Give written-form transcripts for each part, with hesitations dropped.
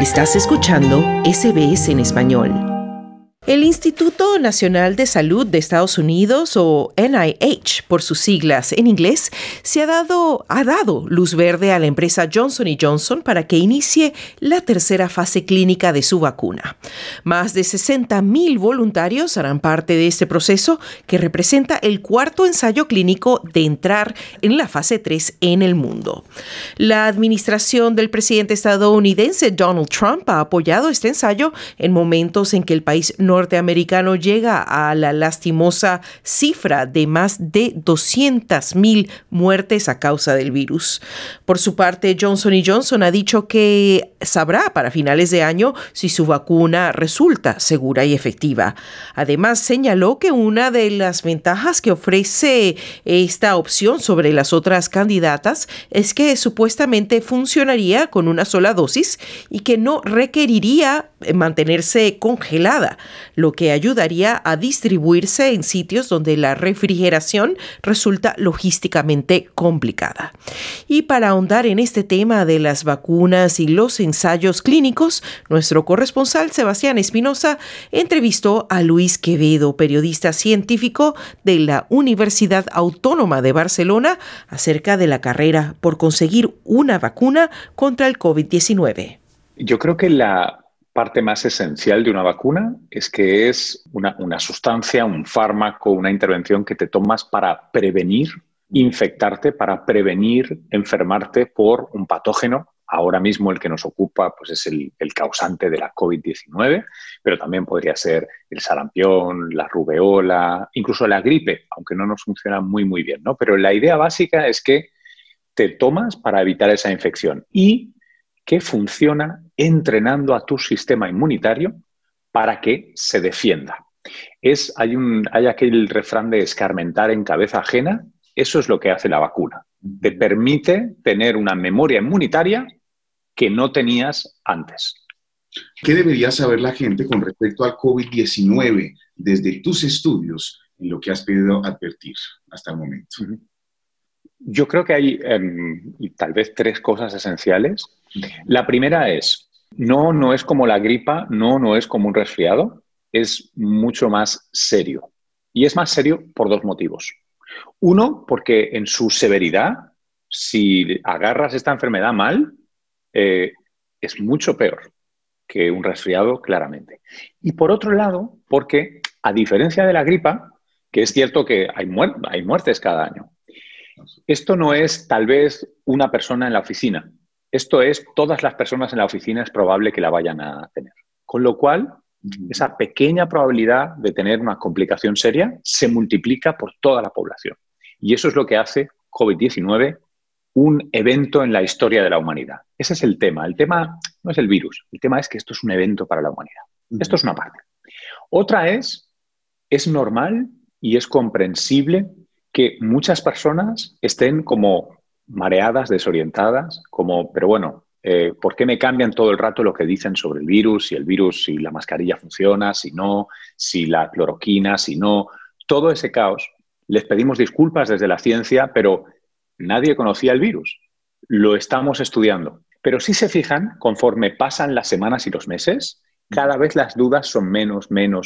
Estás escuchando SBS en español. El Instituto Nacional de Salud de Estados Unidos, o NIH por sus siglas en inglés, ha dado luz verde a la empresa Johnson & Johnson para que inicie la tercera fase clínica de su vacuna. Más de 60,000 voluntarios harán parte de este proceso, que representa el cuarto ensayo clínico de entrar en la fase 3 en el mundo. La administración del presidente estadounidense Donald Trump ha apoyado este ensayo en momentos en que el país norteamericano llega a la lastimosa cifra de más de 200,000 muertes a causa del virus. Por su parte, Johnson & Johnson ha dicho que sabrá para finales de año si su vacuna resulta segura y efectiva. Además, señaló que una de las ventajas que ofrece esta opción sobre las otras candidatas es que supuestamente funcionaría con una sola dosis y que no requeriría mantenerse congelada, lo que ayudaría a distribuirse en sitios donde la refrigeración resulta logísticamente complicada. Y para ahondar en este tema de las vacunas y los ensayos clínicos, nuestro corresponsal Sebastián Espinosa entrevistó a Luis Quevedo, periodista científico de la Universidad Autónoma de Barcelona, acerca de la carrera por conseguir una vacuna contra el COVID-19. Yo creo que la parte más esencial de una vacuna es que es una sustancia, un fármaco, una intervención que te tomas para prevenir infectarte, para prevenir enfermarte por un patógeno. Ahora mismo el que nos ocupa pues es el causante de la COVID-19, pero también podría ser el sarampión, la rubeola, incluso la gripe, aunque no nos funciona muy bien, ¿no? Pero la idea básica es que te tomas para evitar esa infección y que funciona entrenando a tu sistema inmunitario para que se defienda. Hay aquel refrán de escarmentar en cabeza ajena. Eso es lo que hace la vacuna. Te permite tener una memoria inmunitaria que no tenías antes. ¿Qué debería saber la gente con respecto al COVID-19 desde tus estudios en lo que has podido advertir hasta el momento? Yo creo que hay tal vez 3 cosas esenciales. La primera es, no es como la gripa, no es como un resfriado, es mucho más serio. Y es más serio por 2 motivos. Uno, porque en su severidad, si agarras esta enfermedad mal, es mucho peor que un resfriado, claramente. Y por otro lado, porque a diferencia de la gripa, que es cierto que hay muertes cada año, esto no es tal vez una persona en la oficina. Esto es todas las personas en la oficina, es probable que la vayan a tener. Con lo cual, esa pequeña probabilidad de tener una complicación seria se multiplica por toda la población. Y eso es lo que hace COVID-19 un evento en la historia de la humanidad. Ese es el tema. El tema no es el virus. El tema es que esto es un evento para la humanidad. Esto es una parte. Otra es normal y es comprensible que muchas personas estén como mareadas, desorientadas, pero bueno, ¿por qué me cambian todo el rato lo que dicen sobre el virus? Si la mascarilla funciona, si no, si la cloroquina, si no. Todo ese caos. Les pedimos disculpas desde la ciencia, pero nadie conocía el virus. Lo estamos estudiando. Pero si se fijan, conforme pasan las semanas y los meses, cada vez las dudas son menos.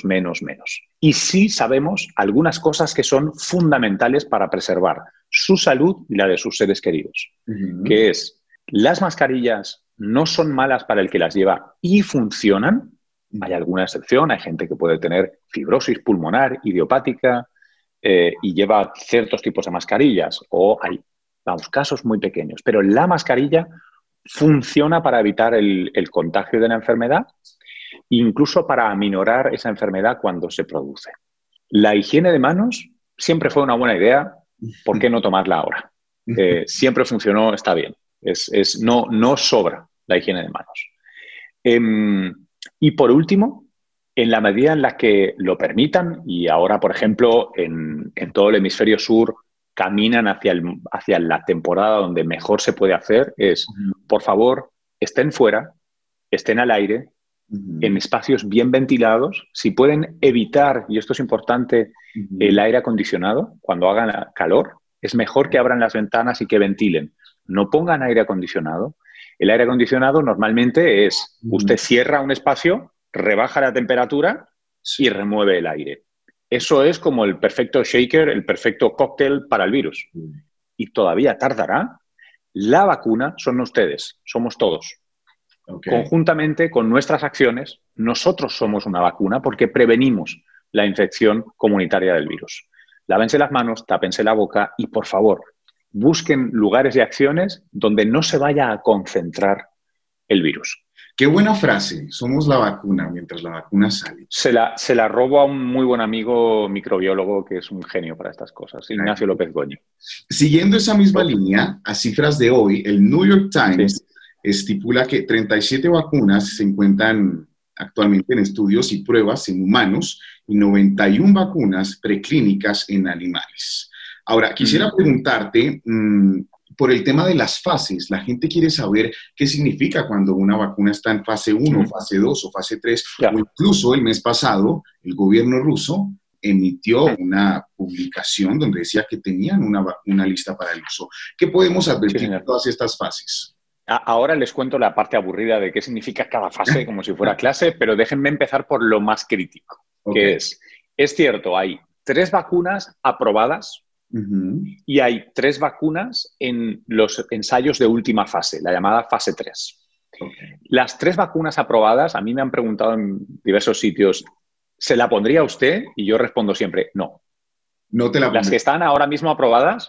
Y sí sabemos algunas cosas que son fundamentales para preservar su salud y la de sus seres queridos. Que es, las mascarillas no son malas para el que las lleva y funcionan. Hay alguna excepción, hay gente que puede tener fibrosis pulmonar idiopática y lleva ciertos tipos de mascarillas, o hay casos muy pequeños. Pero la mascarilla funciona para evitar el contagio de la enfermedad, incluso para aminorar esa enfermedad cuando se produce. La higiene de manos siempre fue una buena idea. ¿Por qué no tomarla ahora? Siempre funcionó, está bien. No sobra la higiene de manos. Y por último, en la medida en la que lo permitan, y ahora, por ejemplo, en todo el hemisferio sur caminan hacia la temporada donde mejor se puede hacer, por favor, estén fuera, estén al aire, en espacios bien ventilados. Si pueden evitar, y esto es importante, el aire acondicionado cuando hagan calor, es mejor que abran las ventanas y que ventilen. No pongan aire acondicionado. El aire acondicionado normalmente es, usted cierra un espacio, rebaja la temperatura y remueve el aire. Eso es como el perfecto shaker, el perfecto cóctel para el virus. Y todavía tardará. La vacuna son ustedes, somos todos. Conjuntamente con nuestras acciones, nosotros somos una vacuna porque prevenimos la infección comunitaria del virus. Lávense las manos, tápense la boca y, por favor, busquen lugares y acciones donde no se vaya a concentrar el virus. Qué buena frase, somos la vacuna mientras la vacuna sale. Se la robo a un muy buen amigo microbiólogo que es un genio para estas cosas, Ignacio López Goñi. Siguiendo esa misma línea, a cifras de hoy, el New York Times estipula que 37 vacunas se encuentran actualmente en estudios y pruebas en humanos y 91 vacunas preclínicas en animales. Ahora, quisiera preguntarte por el tema de las fases. La gente quiere saber qué significa cuando una vacuna está en fase 1, fase 2 o fase 3. O incluso el mes pasado, el gobierno ruso emitió una publicación donde decía que tenían una lista para el uso. ¿Qué podemos advertir de todas estas fases? Ahora les cuento la parte aburrida de qué significa cada fase, como si fuera clase, pero déjenme empezar por lo más crítico, que es cierto, hay 3 vacunas aprobadas y hay 3 vacunas en los ensayos de última fase, la llamada fase 3. Las 3 vacunas aprobadas, a mí me han preguntado en diversos sitios, ¿se la pondría usted? Y yo respondo siempre, no. No te la Las que están ahora mismo aprobadas,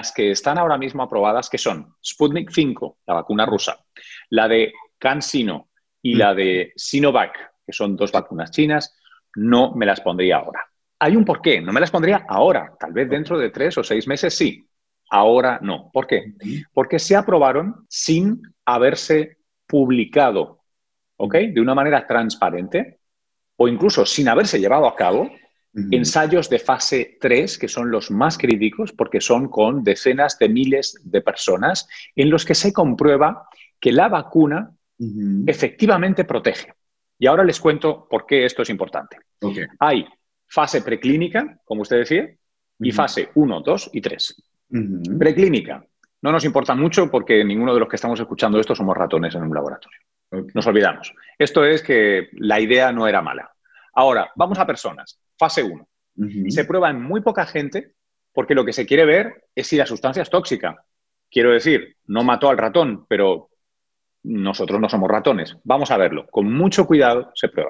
que son Sputnik 5, la vacuna rusa, la de CanSino y la de Sinovac, que son 2 vacunas chinas, no me las pondría ahora. Hay un porqué, no me las pondría ahora, tal vez dentro de 3 o 6 meses sí, ahora no. ¿Por qué? Porque se aprobaron sin haberse publicado, de una manera transparente o incluso sin haberse llevado a cabo ensayos de fase 3, que son los más críticos porque son con decenas de miles de personas en los que se comprueba que la vacuna efectivamente protege. Y ahora les cuento por qué esto es importante. Hay fase preclínica, como usted decía, y fase 1, 2 y 3. Preclínica. No nos importa mucho porque ninguno de los que estamos escuchando esto somos ratones en un laboratorio. Nos olvidamos. Esto es que la idea no era mala. Ahora, vamos a personas. Fase 1. Se prueba en muy poca gente porque lo que se quiere ver es si la sustancia es tóxica. Quiero decir, no mató al ratón, pero nosotros no somos ratones. Vamos a verlo. Con mucho cuidado se prueba.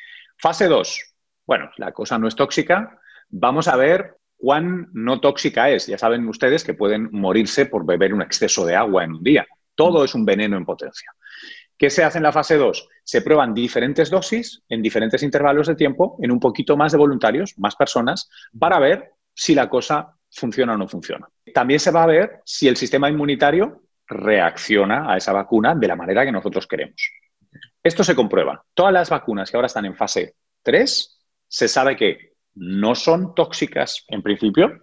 Fase 2. Bueno, la cosa no es tóxica. Vamos a ver cuán no tóxica es. Ya saben ustedes que pueden morirse por beber un exceso de agua en un día. Todo es un veneno en potencia. ¿Qué se hace en la fase 2? Se prueban diferentes dosis en diferentes intervalos de tiempo en un poquito más de voluntarios, más personas, para ver si la cosa funciona o no funciona. También se va a ver si el sistema inmunitario reacciona a esa vacuna de la manera que nosotros queremos. Esto se comprueba. Todas las vacunas que ahora están en fase 3 se sabe que no son tóxicas en principio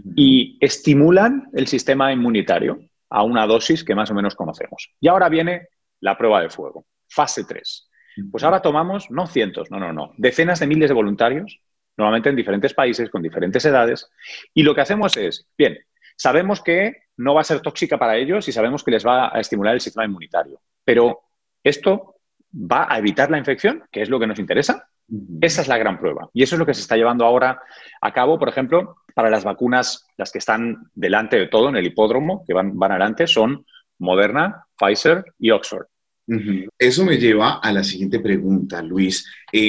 y estimulan el sistema inmunitario a una dosis que más o menos conocemos. Y ahora viene la prueba de fuego, fase 3. Pues ahora tomamos, no cientos, no, decenas de miles de voluntarios, normalmente en diferentes países, con diferentes edades, y lo que hacemos es, bien, sabemos que no va a ser tóxica para ellos y sabemos que les va a estimular el sistema inmunitario, pero ¿esto va a evitar la infección? ¿Que es lo que nos interesa? Esa es la gran prueba. Y eso es lo que se está llevando ahora a cabo, por ejemplo, para las vacunas, las que están delante de todo en el hipódromo, que van adelante, son Moderna, Pfizer y Oxford. Eso me lleva a la siguiente pregunta, Luis.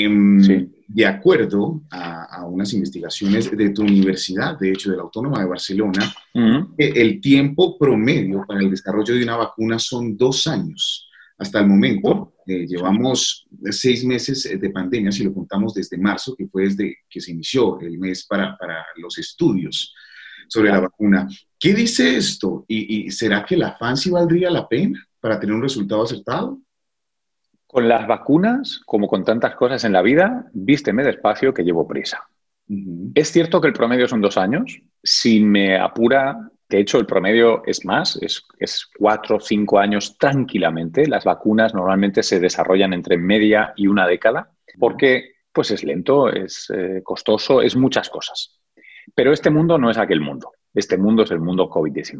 De acuerdo a unas investigaciones de tu universidad, de hecho de la Autónoma de Barcelona, el tiempo promedio para el desarrollo de una vacuna son 2 años. Hasta el momento llevamos 6 meses de pandemia, si lo contamos desde marzo, que fue desde que se inició el mes para los estudios sobre la vacuna. ¿Qué dice esto? ¿Y será que la FANSI valdría la pena para tener un resultado acertado? Con las vacunas, como con tantas cosas en la vida, vísteme despacio que llevo prisa. Es cierto que el promedio son 2 años. Si me apura, de hecho el promedio es más, es 4 o 5 años tranquilamente. Las vacunas normalmente se desarrollan entre media y 1 década porque pues es lento, es costoso, es muchas cosas. Pero este mundo no es aquel mundo. Este mundo es el mundo COVID-19.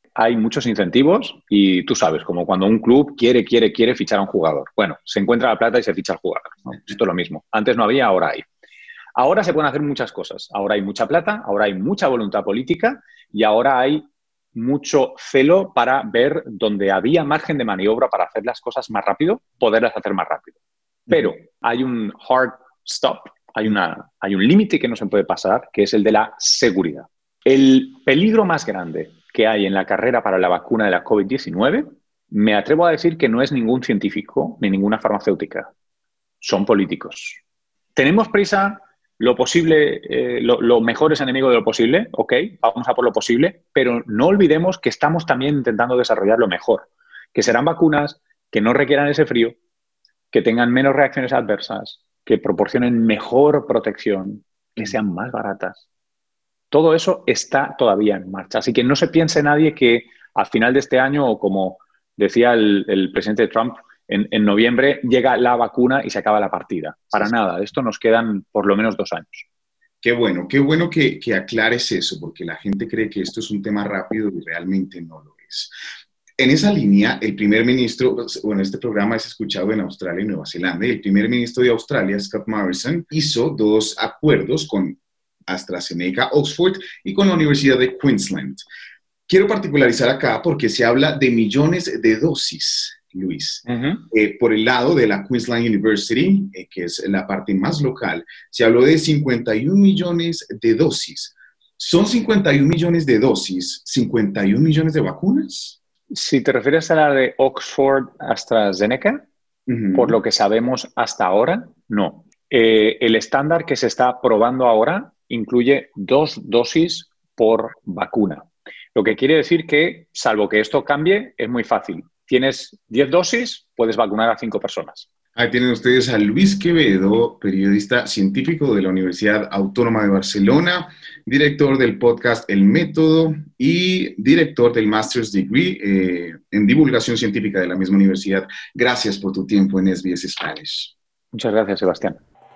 hay muchos incentivos y tú sabes, como cuando un club quiere fichar a un jugador. Bueno, se encuentra la plata y se ficha al jugador, ¿no? Esto es lo mismo. Antes no había, ahora hay. Ahora se pueden hacer muchas cosas. Ahora hay mucha plata, ahora hay mucha voluntad política y ahora hay mucho celo para ver dónde había margen de maniobra para hacer las cosas más rápido, poderlas hacer más rápido. Pero hay un hard stop, hay un límite que no se puede pasar, que es el de la seguridad. El peligro más grande que hay en la carrera para la vacuna de la COVID-19, me atrevo a decir que no es ningún científico ni ninguna farmacéutica. Son políticos. ¿Tenemos prisa? Lo posible, lo mejor es enemigo de lo posible, ok, vamos a por lo posible, pero no olvidemos que estamos también intentando desarrollar lo mejor, que serán vacunas que no requieran ese frío, que tengan menos reacciones adversas, que proporcionen mejor protección, que sean más baratas. Todo eso está todavía en marcha, así que no se piense nadie que al final de este año, o como decía el presidente Trump, en noviembre llega la vacuna y se acaba la partida. Para nada, esto nos quedan por lo menos 2 años. Qué bueno que aclares eso, porque la gente cree que esto es un tema rápido y realmente no lo es. En esa línea, el primer ministro, bueno, este programa es escuchado en Australia y Nueva Zelanda, y el primer ministro de Australia, Scott Morrison, hizo 2 acuerdos con AstraZeneca Oxford y con la Universidad de Queensland. Quiero particularizar acá porque se habla de millones de dosis, Luis. Por el lado de la Queensland University, que es la parte más local, se habló de 51 millones de dosis. ¿Son 51 millones de dosis, 51 millones de vacunas? Si te refieres a la de Oxford AstraZeneca, por lo que sabemos hasta ahora, no. El estándar que se está probando ahora incluye 2 dosis por vacuna. Lo que quiere decir que, salvo que esto cambie, es muy fácil. Tienes 10 dosis, puedes vacunar a 5 personas. Ahí tienen ustedes a Luis Quevedo, periodista científico de la Universidad Autónoma de Barcelona, director del podcast El Método y director del Master's Degree en Divulgación Científica de la misma universidad. Gracias por tu tiempo en SBS Spanish. Muchas gracias, Sebastián.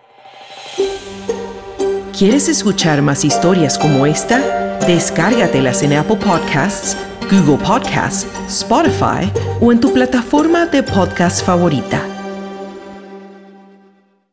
¿Quieres escuchar más historias como esta? Descárgatelas en Apple Podcasts, Google Podcasts, Spotify o en tu plataforma de podcast favorita.